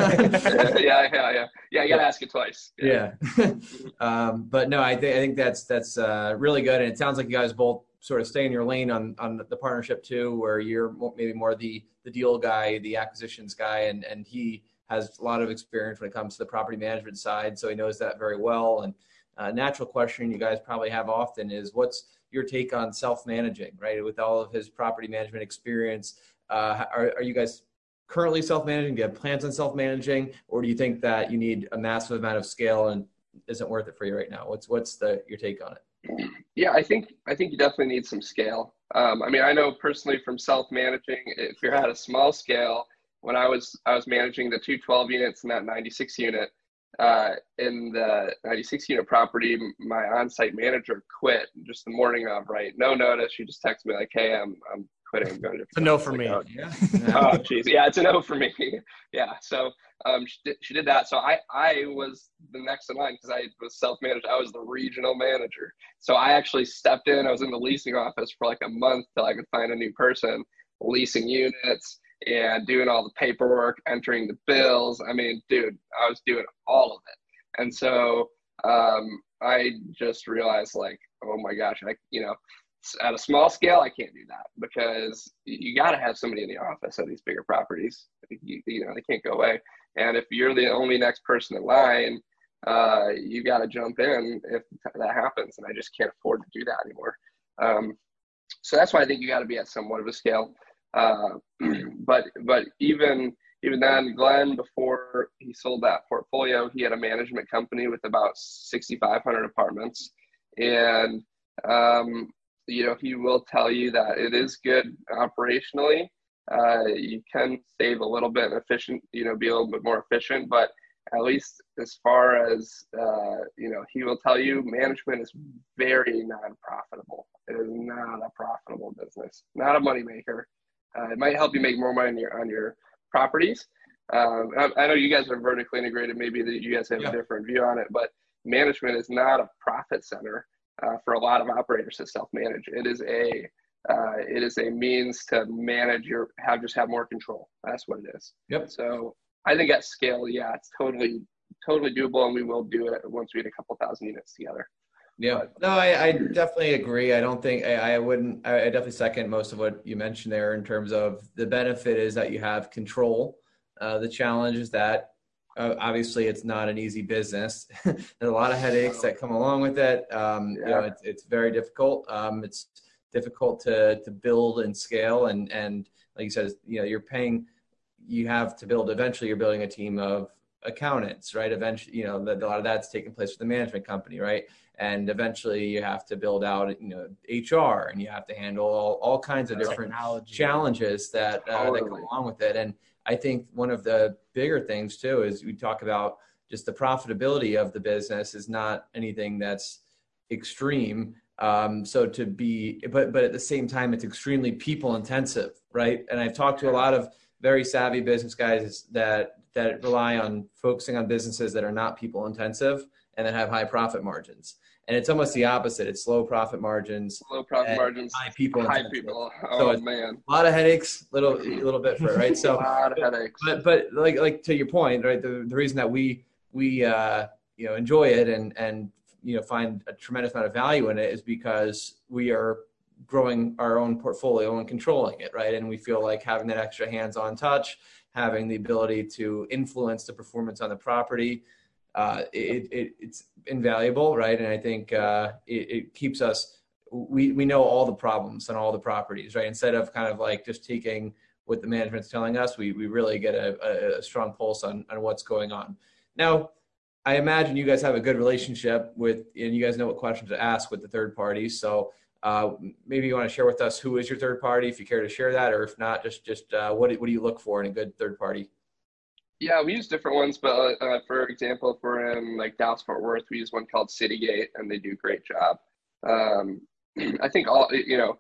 [SPEAKER 4] say? yeah, yeah, yeah. Yeah, you got to ask it twice.
[SPEAKER 2] Yeah. yeah. um, but no, I, th- I think that's that's uh, really good. And it sounds like you guys both sort of stay in your lane on, on the partnership too, where you're maybe more the, the deal guy, the acquisitions guy, and, and he has a lot of experience when it comes to the property management side. So he knows that very well. And a natural question you guys probably have often is, what's your take on self-managing, right? With all of his property management experience, uh, are, are you guys currently self-managing? Do you have plans on self-managing, or do you think that you need a massive amount of scale and isn't worth it for you right now? What's what's the your take on it?
[SPEAKER 4] Yeah, I think I think you definitely need some scale. Um, I mean, I know personally from self-managing, if you're at a small scale, when I was I was managing the two twelve units in that ninety-six unit, uh, in the ninety-six unit property, my on-site manager quit just the morning of, right? No notice. She just texted me like, "Hey, I'm I'm quitting. I'm going to."
[SPEAKER 3] It's a no for me.
[SPEAKER 4] Oh,
[SPEAKER 2] Yeah.
[SPEAKER 4] oh, geez. Yeah, it's a no for me. Yeah. So um, she did, she did that. So I, I was the next in line because I was self-managed. I was the regional manager. So I actually stepped in. I was in the leasing office for like a month till I could find a new person, leasing units and doing all the paperwork, entering the bills. I mean, dude, I was doing all of it. And so um, I just realized like, oh my gosh, I, you know, at a small scale, I can't do that because you got to have somebody in the office at these bigger properties. You, you know, they can't go away. And if you're the only next person in line, uh, you got to jump in if that happens. And I just can't afford to do that anymore. Um, so that's why I think you got to be at somewhat of a scale. Uh, but but even even then, Glenn, before he sold that portfolio, he had a management company with about sixty-five hundred apartments, and um, you know, he will tell you that it is good operationally. Uh, you can save a little bit efficient, you know, be a little bit more efficient, but at least as far as, uh, you know, he will tell you management is very non-profitable. It is not a profitable business, not a moneymaker. Uh, it might help you make more money on your, on your properties. Um, I, I know you guys are vertically integrated. Maybe that you guys have yeah. a different view on it, but management is not a profit center. Uh, for a lot of operators to self-manage, it is a uh, it is a means to manage your have just have more control. That's what it is.
[SPEAKER 2] Yep.
[SPEAKER 4] So I think at scale, yeah, it's totally totally doable, and we will do it once we get a couple thousand units together.
[SPEAKER 2] Yeah. But, no, I, I definitely agree. I don't think I, I wouldn't. I, I definitely second most of what you mentioned there in terms of the benefit is that you have control. Uh, the challenge is that. Uh, obviously, it's not an easy business. There's a lot of headaches that come along with it. Um, yeah. You know, it's, it's very difficult. Um, it's difficult to to build and scale. And and like you said, you know, you're paying. You have to build. Eventually, you're building a team of accountants, right? Eventually, you know, the, a lot of that's taking place with the management company, right? And eventually, you have to build out, you know, H R, and you have to handle all, all kinds of different Technology. challenges that uh, totally. that come along with it. And I think one of the bigger things too is we talk about just the profitability of the business is not anything that's extreme. Um, so to be, but but at the same time, it's extremely people intensive, right? And I've talked to a lot of very savvy business guys that that rely on focusing on businesses that are not people intensive and that have high profit margins. And it's almost the opposite. It's low profit margins,
[SPEAKER 4] low profit margins,
[SPEAKER 2] high people,
[SPEAKER 4] high people. Oh
[SPEAKER 2] so
[SPEAKER 4] man,
[SPEAKER 2] a lot of headaches, little a little bit for it, right? So
[SPEAKER 4] a lot of headaches.
[SPEAKER 2] But but like like to your point, right? The the reason that we we uh, you know enjoy it and and you know find a tremendous amount of value in it is because we are growing our own portfolio and controlling it, right? And we feel like having that extra hands-on touch, having the ability to influence the performance on the property. Uh, it, it, it's invaluable, right? And I think uh, it, it keeps us, we, we know all the problems on all the properties, right? Instead of kind of like just taking what the management's telling us, we, we really get a, a, a strong pulse on, on what's going on. Now, I imagine you guys have a good relationship with, and you guys know what questions to ask with the third parties. So uh, maybe you want to share with us who is your third party, if you care to share that, or if not, just, just uh, what, what do you look for in a good third party?
[SPEAKER 4] Yeah, we use different ones, but uh, for example, if we're in like Dallas Fort Worth, we use one called Citygate, and they do a great job. Um, I think all you know,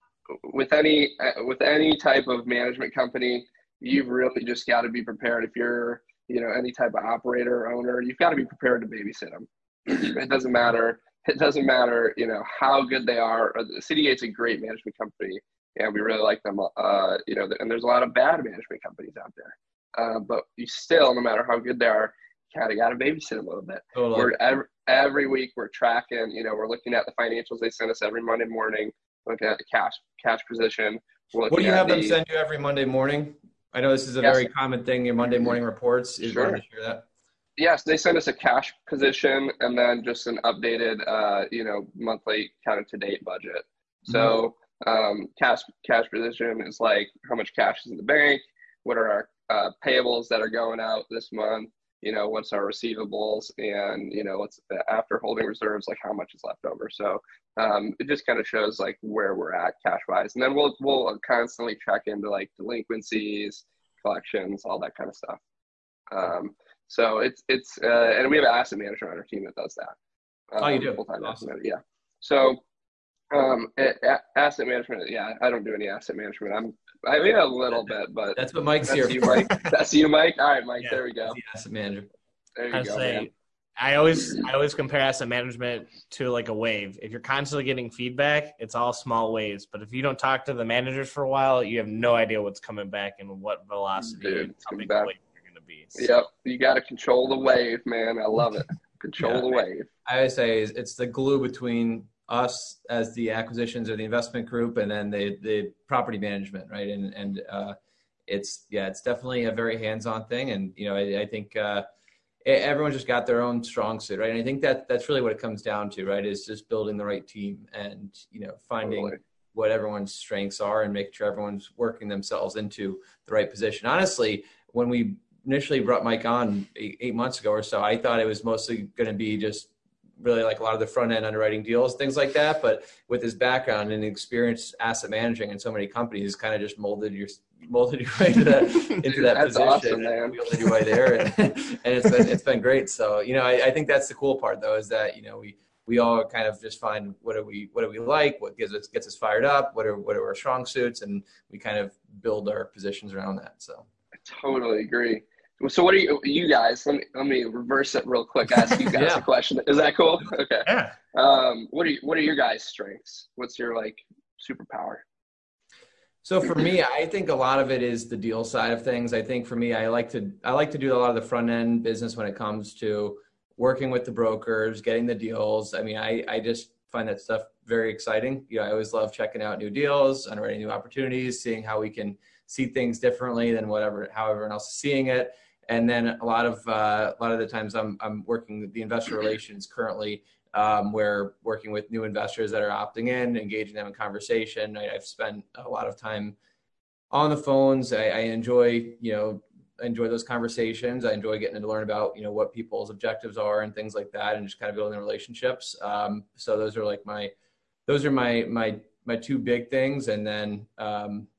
[SPEAKER 4] with any with any type of management company, you've really just got to be prepared. If you're you know any type of operator or owner, you've got to be prepared to babysit them. It doesn't matter. It doesn't matter. You know how good they are. Citygate's a great management company, and we really like them. Uh, you know, and there's a lot of bad management companies out there. Uh, but you still, no matter how good they are, kind of got to babysit them a little bit. Totally. We're every, every week we're tracking, you know, we're looking at the financials they send us every Monday morning, looking at the cash cash position.
[SPEAKER 2] What do you have the, them send you every Monday morning? I know this is a yes. very common thing, your Monday morning reports. Is
[SPEAKER 4] sure.
[SPEAKER 2] to share that?
[SPEAKER 4] Yes, they send us a cash position and then just an updated, uh, you know, monthly kind of to-date budget. So um, cash cash position is like how much cash is in the bank, what are our uh, payables that are going out this month, you know, what's our receivables, and, you know, what's after holding reserves, like how much is left over. So um, it just kind of shows like where we're at cash wise. And then we'll, we'll constantly check into like delinquencies, collections, all that kind of stuff. Um, so it's, it's, uh, and we have an asset manager on our team that does that. Um,
[SPEAKER 2] oh, you do?
[SPEAKER 4] Full-time
[SPEAKER 2] Awesome.
[SPEAKER 4] asset manager, yeah. So um, a- asset management, yeah, I don't do any asset management. I'm, I mean, a little bit, but
[SPEAKER 2] that's what Mike's
[SPEAKER 4] that's
[SPEAKER 2] here.
[SPEAKER 4] You, Mike. That's you, Mike. All right, Mike.
[SPEAKER 3] Yeah.
[SPEAKER 4] There we go.
[SPEAKER 2] The asset manager.
[SPEAKER 4] There you
[SPEAKER 3] I
[SPEAKER 4] go,
[SPEAKER 3] say,
[SPEAKER 4] man.
[SPEAKER 3] I always I always compare asset management to like a wave. If you're constantly getting feedback, it's all small waves. But if you don't talk to the managers for a while, you have no idea what's coming back and what velocity
[SPEAKER 4] Dude,
[SPEAKER 3] and how big
[SPEAKER 4] back.
[SPEAKER 3] the wave you're going to be. So,
[SPEAKER 4] Yep, you got to control the wave, man. I love it. Control
[SPEAKER 2] Yeah.
[SPEAKER 4] the wave.
[SPEAKER 2] I always say is it's the glue between us as the acquisitions or the investment group, and then the the property management, right? And and uh, it's yeah, it's definitely a very hands-on thing, and you know, I, I think uh, everyone's just got their own strong suit, right? And I think that that's really what it comes down to, right? Is just building the right team, and you know, finding
[SPEAKER 4] Totally.
[SPEAKER 2] what everyone's strengths are, and making sure everyone's working themselves into the right position. Honestly, when we initially brought Mike on eight, eight months ago or so, I thought it was mostly going to be just really like a lot of the front end underwriting deals, things like that. But with his background and experience asset managing in so many companies, kind of just molded your molded your way into that into that
[SPEAKER 4] That's
[SPEAKER 2] position,
[SPEAKER 4] awesome, man.
[SPEAKER 2] and wielded your way there, and, and it's been it's been great. So you know, I, I think that's the cool part though, is that you know we we all kind of just find what do we what do we like, what gives us gets us fired up, what are what are our strong suits, and we kind of build our positions around that. So
[SPEAKER 4] I totally agree. So what are you, you guys, let me, let me reverse it real quick, ask you guys
[SPEAKER 2] Yeah.
[SPEAKER 4] a question. Is that cool? Okay.
[SPEAKER 3] yeah.
[SPEAKER 4] Um, what are you, what are your guys' strengths? What's your like superpower?
[SPEAKER 2] So for me, I think a lot of it is the deal side of things. I think for me, I like to I like to do a lot of the front end business when it comes to working with the brokers, getting the deals. I mean, I, I just find that stuff very exciting. You know, I always love checking out new deals, underwriting new opportunities, seeing how we can see things differently than whatever how everyone else is seeing it. And then a lot of uh, a lot of the times I'm I'm working with the investor relations currently, um, where working with new investors that are opting in, engaging them in conversation. I, I've spent a lot of time on the phones. I, I enjoy you know I enjoy those conversations. I enjoy getting to learn about you know what people's objectives are and things like that, and just kind of building relationships. Um, so those are like my those are my my my two big things. And then um,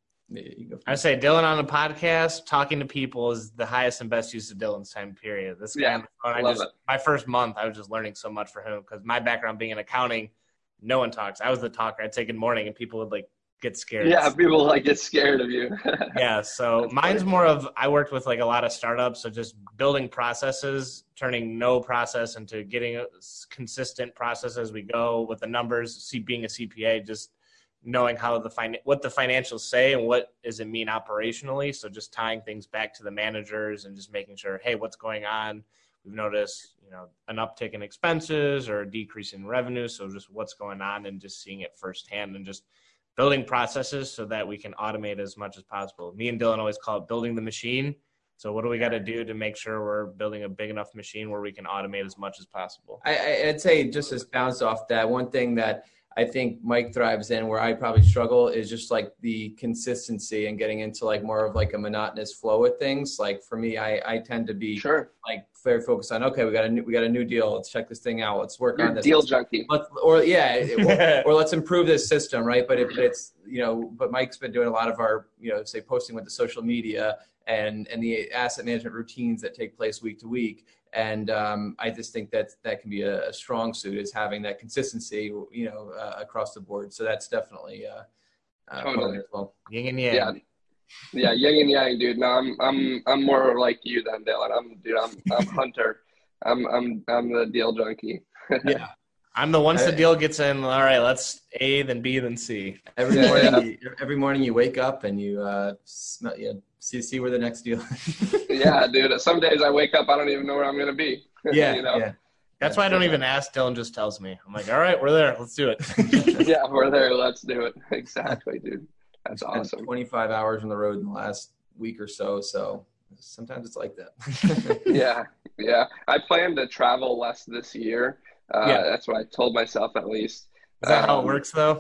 [SPEAKER 3] I say Dylan on a podcast, talking to people is the highest and best use of Dylan's time period. This guy
[SPEAKER 4] Yeah,
[SPEAKER 3] on the phone, I
[SPEAKER 4] love
[SPEAKER 3] just
[SPEAKER 4] it.
[SPEAKER 3] my first month, I was just learning so much for him because my background being in accounting, no one talks. I was the talker. I'd say good morning, and people would like get scared.
[SPEAKER 4] Yeah, people like get scared of you.
[SPEAKER 3] Yeah, so
[SPEAKER 4] That's
[SPEAKER 3] mine's
[SPEAKER 4] funny.
[SPEAKER 3] more of I worked with like a lot of startups, so just building processes, turning no process into getting a s- consistent process as we go with the numbers. See, being a C P A, just knowing how the fin- what the financials say and what does it mean operationally. So just tying things back to the managers and just making sure, hey, what's going on? We've noticed, you know, an uptick in expenses or a decrease in revenue. So just what's going on and just seeing it firsthand and just building processes so that we can automate as much as possible. Me and Dylan always call it building the machine. So what do we got to do to make sure we're building a big enough machine where we can automate as much as possible?
[SPEAKER 2] I, I- I'd say just as bounce off that, one thing that I think Mike thrives in, where I probably struggle, is just like the consistency and getting into like more of like a monotonous flow with things. Like for me, I, I tend to be
[SPEAKER 4] Sure.
[SPEAKER 2] like very focused on, okay, we got a new, we got a new deal. Let's check this thing out. Let's work
[SPEAKER 4] You're
[SPEAKER 2] on
[SPEAKER 4] a
[SPEAKER 2] this.
[SPEAKER 4] deal
[SPEAKER 2] Let's-
[SPEAKER 4] junkie.
[SPEAKER 2] Let's, or yeah, it- or, or let's improve this system, right? But if it's, you know, but Mike's been doing a lot of our, you know, say posting with the social media and and the asset management routines that take place week to week. And um, I just think that that can be a, a strong suit, is having that consistency, you know, uh, across the board. So that's definitely uh, uh, part of
[SPEAKER 4] Totally.
[SPEAKER 2] it as well.
[SPEAKER 3] Yin and yang.
[SPEAKER 4] Yeah. Yeah, yin and yang, dude. No, I'm I'm I'm more like you than Dylan. I'm dude, I'm I'm Hunter. I'm I'm I'm the deal junkie.
[SPEAKER 2] Yeah.
[SPEAKER 3] I'm the once the
[SPEAKER 2] I-
[SPEAKER 3] deal gets in, all right, let's A, then B, then C.
[SPEAKER 2] Every
[SPEAKER 4] Yeah,
[SPEAKER 2] morning,
[SPEAKER 4] yeah.
[SPEAKER 2] You, every morning you wake up and you uh, smell, you see see where the next deal.
[SPEAKER 4] Yeah, dude. Some days I wake up, I don't even know where I'm gonna be.
[SPEAKER 2] yeah,
[SPEAKER 4] you know?
[SPEAKER 2] yeah.
[SPEAKER 3] That's why I don't even ask. Dylan just tells me. I'm like, all right, we're there. Let's do it.
[SPEAKER 4] Yeah, we're there. Let's do it. Exactly, dude. That's
[SPEAKER 2] Spent
[SPEAKER 4] awesome.
[SPEAKER 2] twenty-five hours on the road in the last week or so. So sometimes it's like that.
[SPEAKER 4] Yeah, yeah. I plan to travel less this year. Uh,
[SPEAKER 2] Yeah.
[SPEAKER 4] That's what I told myself at least.
[SPEAKER 3] Is that how it
[SPEAKER 4] Um,
[SPEAKER 3] works, though?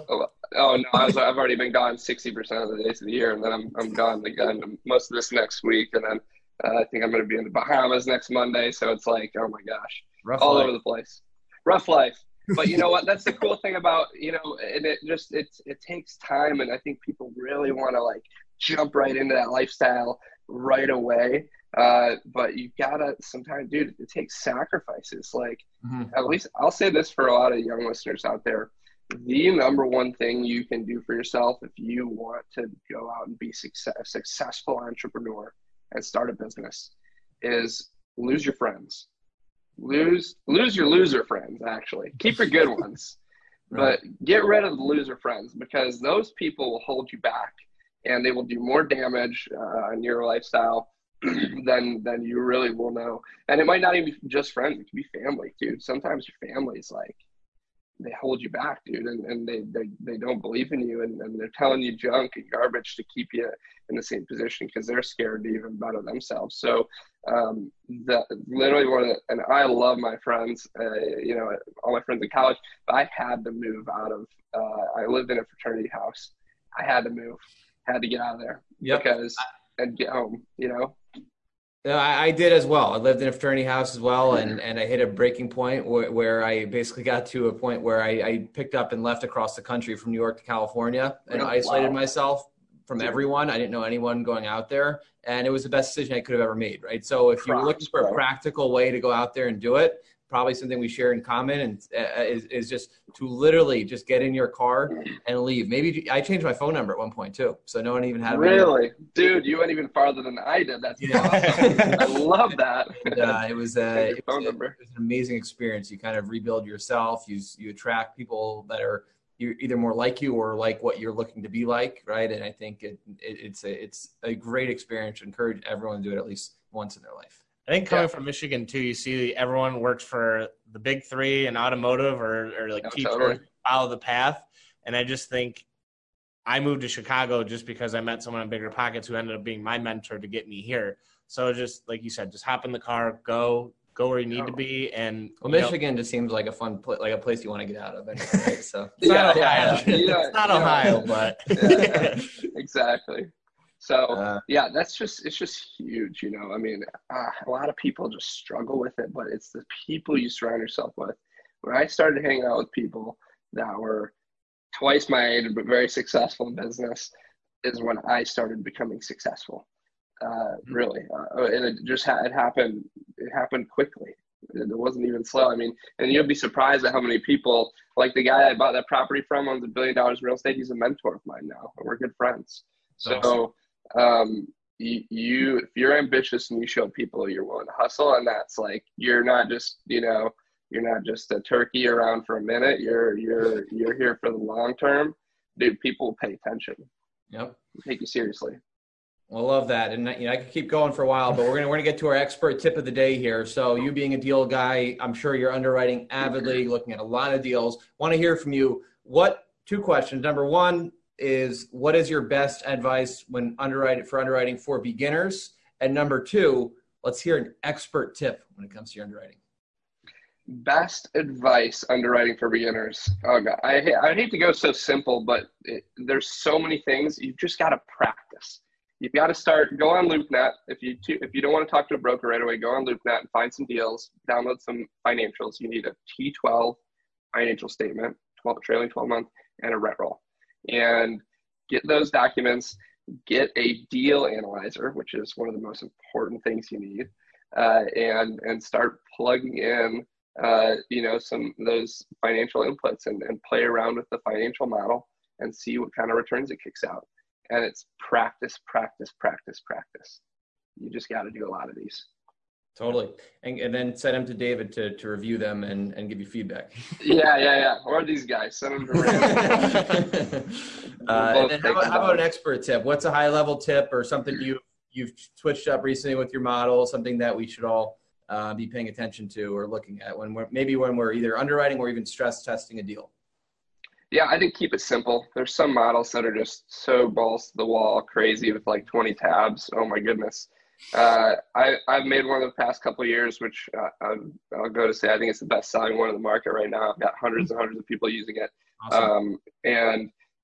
[SPEAKER 4] Oh no, I was, I've already been gone sixty percent of the days of the year, and then I'm I'm gone again most of this next week, and then uh, I think I'm going to be in the Bahamas next Monday. So it's like, oh my gosh,
[SPEAKER 2] Rough
[SPEAKER 4] all
[SPEAKER 2] life.
[SPEAKER 4] over the place, rough life. But you know what? That's the cool thing about, you know, and it just it's it takes time, and I think people really want to like jump right into that lifestyle right away. Uh, but you gotta sometimes, dude, it takes sacrifices. Like
[SPEAKER 2] Mm-hmm.
[SPEAKER 4] at least I'll say this for a lot of young listeners out there. The number one thing you can do for yourself if you want to go out and be success, a successful entrepreneur and start a business is lose your friends. Lose lose your loser friends, actually. Keep your good ones.
[SPEAKER 2] Right.
[SPEAKER 4] But get rid of the loser friends, because those people will hold you back and they will do more damage uh, on your lifestyle than than you really will know. And it might not even be just friends. It can be family, dude. Sometimes your family's like, they hold you back, dude, and, and they, they they don't believe in you, and, and they're telling you junk and garbage to keep you in the same position because they're scared to even better themselves. So um, the literally one of the, and I love my friends, uh, you know, all my friends in college, but I had to move out of, uh, I lived in a fraternity house. I had to move, had to get out of there
[SPEAKER 2] Yep.
[SPEAKER 4] because, and get home, you know?
[SPEAKER 2] Yeah, I, I did as well. I lived in a fraternity house as well, and, and I hit a breaking point where, where I basically got to a point where I, I picked up and left across the country from New York to California and
[SPEAKER 4] Oh,
[SPEAKER 2] isolated
[SPEAKER 4] wow.
[SPEAKER 2] myself from everyone. I didn't know anyone going out there, and it was the best decision I could have ever made, right? So if you're
[SPEAKER 4] Props,
[SPEAKER 2] looking for a
[SPEAKER 4] bro.
[SPEAKER 2] practical way to go out there and do it, probably something we share in common and uh, is, is just to literally just get in your car and leave. Maybe I changed my phone number at one point too, so no one even had a
[SPEAKER 4] Really? Dude, you went even farther than I did. That's
[SPEAKER 2] Yeah.
[SPEAKER 4] awesome. I love that.
[SPEAKER 2] And, uh, it was, uh,
[SPEAKER 4] Change your
[SPEAKER 2] it,
[SPEAKER 4] phone
[SPEAKER 2] was a-
[SPEAKER 4] number.
[SPEAKER 2] it was an amazing experience. You kind of rebuild yourself. You you attract people that are you're either more like you or like what you're looking to be like, right? And I think it, it it's a it's a great experience. Encourage everyone to do it at least once in their life.
[SPEAKER 3] I think coming
[SPEAKER 4] Yeah.
[SPEAKER 3] from Michigan too, you see everyone works for the big three in automotive or, or like
[SPEAKER 4] Yeah,
[SPEAKER 3] teachers,
[SPEAKER 4] totally.
[SPEAKER 3] follow the path. And I just think I moved to Chicago just because I met someone in Bigger Pockets who ended up being my mentor to get me here. So just like you said, just hop in the car, go, go where you need to be. And
[SPEAKER 2] Well,
[SPEAKER 3] you know,
[SPEAKER 2] Michigan just seems like a fun place, like a place you want to get out of. Anyway, right? So
[SPEAKER 3] it's not
[SPEAKER 4] Yeah,
[SPEAKER 3] Ohio.
[SPEAKER 4] yeah, yeah,
[SPEAKER 3] it's not
[SPEAKER 4] yeah.
[SPEAKER 3] Ohio, but
[SPEAKER 4] Yeah, exactly. So
[SPEAKER 2] Uh,
[SPEAKER 4] yeah, that's just, it's just huge, you know. I mean, uh, a lot of people just struggle with it, but it's the people you surround yourself with. When I started hanging out with people that were twice my age but very successful in business is when I started becoming successful. Uh, really, uh, and it just ha- it happened. It happened quickly. It wasn't even slow. I mean, and you'll be surprised at how many people, like the guy I bought that property from, owns a billion dollars in real estate. He's a mentor of mine now, and we're good friends. So, um, you, you, if you're ambitious and you show people you're willing to hustle, and that's like, you're not just, you know, you're not just a turkey around for a minute. You're, you're, you're here for the long term. Dude, people will pay attention,
[SPEAKER 2] yep.
[SPEAKER 4] take you seriously.
[SPEAKER 2] I love that, and you know I could keep going for a while, but we're gonna we're gonna get to our expert tip of the day here. So you being a deal guy, I'm sure you're underwriting avidly, looking at a lot of deals. Want to hear from you. What two questions? Number one is, what is your best advice when underwriting for underwriting for beginners? And number two, let's hear an expert tip when it comes to your underwriting.
[SPEAKER 4] Best advice underwriting for beginners. Oh God, I I hate to go so simple, but it, there's so many things. You've just got to practice. You've got to start, go on LoopNet. If you if you don't want to talk to a broker right away, go on LoopNet and find some deals, download some financials. You need a T twelve financial statement, twelve, trailing twelve month, and a rent roll. And get those documents, get a deal analyzer, which is one of the most important things you need, uh, and, and start plugging in, uh, you know, some of those financial inputs and, and play around with the financial model and see what kind of returns it kicks out. And it's practice, practice, practice, practice. You just got to do a lot of these.
[SPEAKER 2] Totally. And, and then send them to David to, to review them and, and give you feedback.
[SPEAKER 4] Yeah, yeah, yeah. Or these guys. Send them to Rand.
[SPEAKER 2] uh, and then how, about, how about an expert tip? What's a high level tip or something you, you've switched up recently with your model, something that we should all uh, be paying attention to or looking at when we're maybe when we're either underwriting or even stress testing a deal?
[SPEAKER 4] Yeah, I think keep it simple. There's some models that are just so balls to the wall, crazy with like twenty tabs. Oh my goodness. Uh, I, I've made one of the past couple of years, which uh, I'll, I'll go to say I think it's the best selling one in the market right now. I've got hundreds and hundreds of people using it.
[SPEAKER 2] Awesome.
[SPEAKER 4] Um, and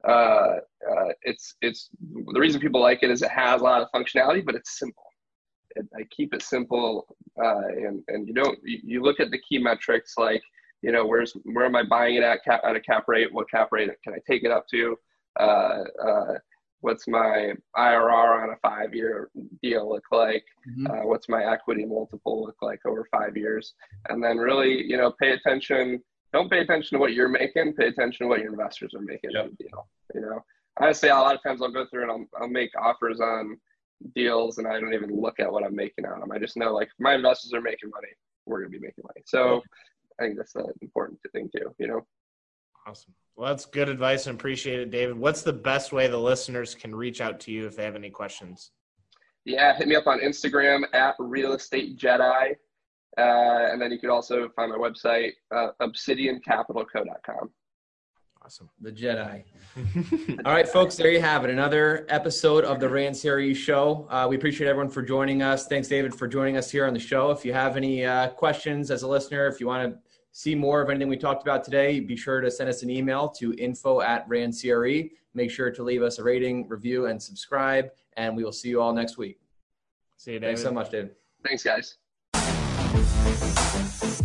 [SPEAKER 4] uh, uh, it's it's the reason people like it is it has a lot of functionality, but it's simple. It, I keep it simple, uh, and and you don't you, you look at the key metrics like, you know, where's where am I buying it at cap, at a cap rate? What cap rate can I take it up to? Uh, uh, what's my I R R on a five-year deal look like? Mm-hmm. Uh, what's my equity multiple look like over five years? And then really, you know, pay attention. Don't pay attention to what you're making. Pay attention to what your investors are making. Yep. The deal. You know, honestly, a lot of times I'll go through and I'll, I'll make offers on deals, and I don't even look at what I'm making on them. I just know, like, if my investors are making money, we're gonna be making money. So I think that's an important thing too. You know.
[SPEAKER 3] Awesome. Well, that's good advice and appreciate it, David. What's the best way the listeners can reach out to you if they have any questions?
[SPEAKER 4] Yeah, hit me up on Instagram at Real Estate Jedi. Uh, and then you could also find my website, uh, obsidian capital co dot com.
[SPEAKER 2] Awesome. The Jedi. All right, folks, there you have it. Another episode of the Rand Series Show. Uh, we appreciate everyone for joining us. Thanks, David, for joining us here on the show. If you have any uh, questions as a listener, if you want to see more of anything we talked about today, be sure to send us an email to info at Rand C R E. Make sure to leave us a rating, review, and subscribe, and we will see you all next week.
[SPEAKER 3] See you, David.
[SPEAKER 2] Thanks so much, David.
[SPEAKER 4] Thanks, guys.